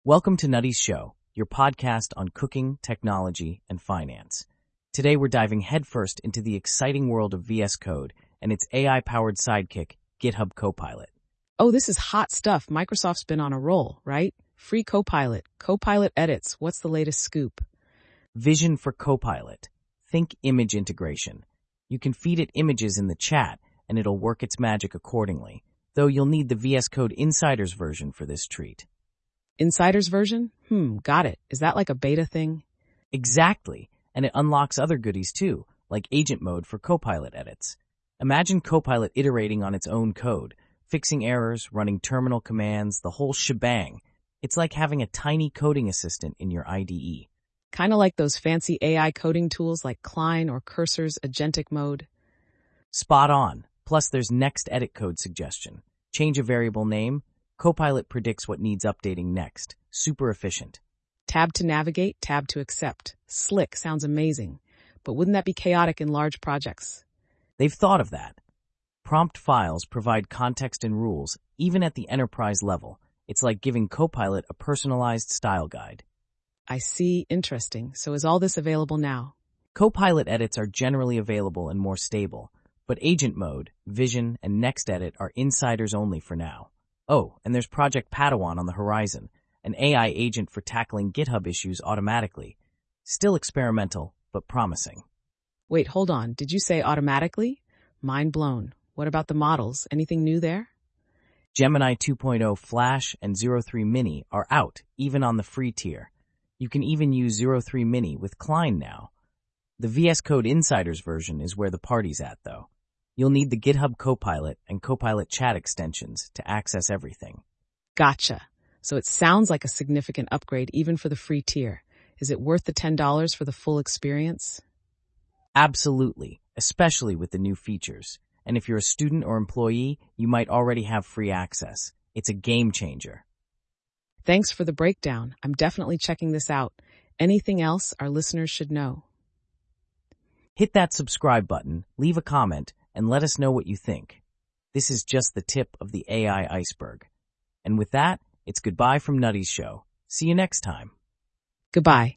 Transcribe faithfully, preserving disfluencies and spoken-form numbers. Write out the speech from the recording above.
Welcome to Nutty's Show, your podcast on cooking, technology, and finance. Today we're diving headfirst into the exciting world of V S Code and its A I-powered sidekick, GitHub Copilot. Oh, this is hot stuff. Microsoft's been on a roll, right? Free Copilot, Copilot edits. What's the latest scoop? Vision for Copilot. Think image integration. You can feed it images in the chat, and it'll work its magic accordingly, though you'll need the V S Code Insiders version for this treat. Insider's version? Hmm, got it. Is that like a beta thing? Exactly, and it unlocks other goodies too, like agent mode for Copilot edits. Imagine Copilot iterating on its own code, fixing errors, running terminal commands, the whole shebang. It's like having a tiny coding assistant in your I D E. Kind of like those fancy A I coding tools like Klein or Cursor's agentic mode. Spot on. Plus there's next edit code suggestion. Change a variable name. Copilot predicts what needs updating next. Super efficient. Tab to navigate, tab to accept. Slick, sounds amazing. But wouldn't that be chaotic in large projects? They've thought of that. Prompt files provide context and rules, even at the enterprise level. It's like giving Copilot a personalized style guide. I see. Interesting. So is all this available now? Copilot edits are generally available and more stable, but agent mode, vision, and next edit are insiders only for now. Oh, and there's Project Padawan on the horizon, an A I agent for tackling GitHub issues automatically. Still experimental, but promising. Wait, hold on. Did you say automatically? Mind blown. What about the models? Anything new there? Gemini two point oh Flash and zero three Mini are out, even on the free tier. You can even use zero three Mini with Klein now. The V S Code Insiders version is where the party's at, though. You'll need the GitHub Copilot and Copilot chat extensions to access everything. Gotcha. So it sounds like a significant upgrade even for the free tier. Is it worth the ten dollars for the full experience? Absolutely, especially with the new features. And if you're a student or employee, you might already have free access. It's a game changer. Thanks for the breakdown. I'm definitely checking this out. Anything else our listeners should know? Hit that subscribe button, leave a comment, and let us know what you think. This is just the tip of the A I iceberg. And with that, it's goodbye from Nutty's Show. See you next time. Goodbye.